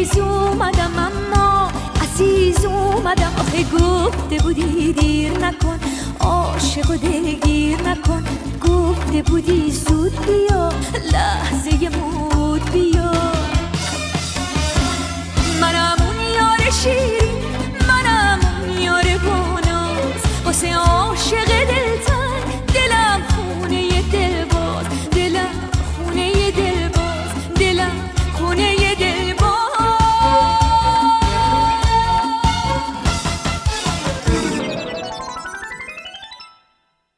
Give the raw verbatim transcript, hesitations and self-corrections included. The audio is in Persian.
عزیز اومدم اما عزیز اومدم آخه گفته بودی دیر نکن عاشق و دلگیر نکن گفته بودی زود بیا لحظه مون